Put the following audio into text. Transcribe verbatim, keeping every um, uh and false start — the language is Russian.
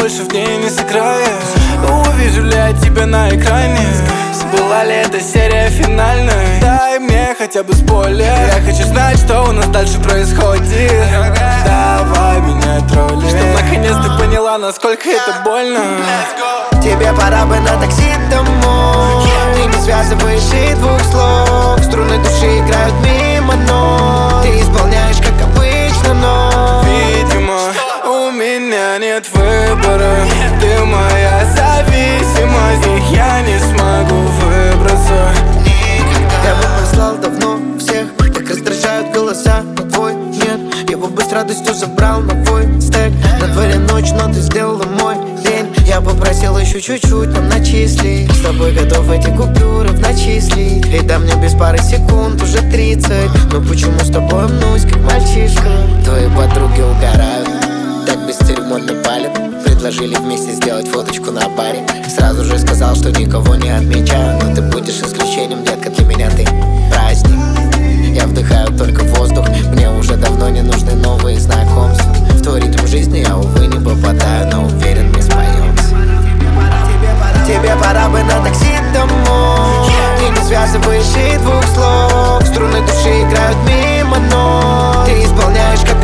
больше в ней не сыграешь. Увижу ли я тебя на экране? Была ли эта серия финальной? Дай мне хотя бы спойлер. Я хочу знать, что у нас дальше происходит. Давай менять роли, чтоб наконец ты поняла, насколько это больно. Тебе пора бы на такси домой. Ты не связываешь и двух слов. Струны души играют мимо нот. Ты исполняешь, как обычно, но видимо, у меня нет выбора. Ты моя зависимость, и я не смогу выбраться. Я бы послал давно всех, так раздражают голоса, но твой нет. Я бы с радостью забрал на твой стек. На дворе ночь, но ты сделала мой день. Я попросил еще чуть-чуть нам начислить. С тобой готов эти купюры в начислить. И да мне без пары секунд уже тридцать. Но почему с тобой мнусь, как мальчишка? Твои подруги угорают, так бесцеремонно палят. Предложили вместе сделать фоточку на баре. Сразу же сказал, что никого не отмечаю. Но ты будешь исключением, детка, для меня ты праздник. Я вдыхаю только воздух, мне уже давно не нужны новые знакомства. В твой ритм жизни я, увы, не попадаю, но уверен, мы споемся. Тебе пора бы на такси домой. Ты не связываешь и двух слов. Струны души играют мимо нот. Ты исполняешь, как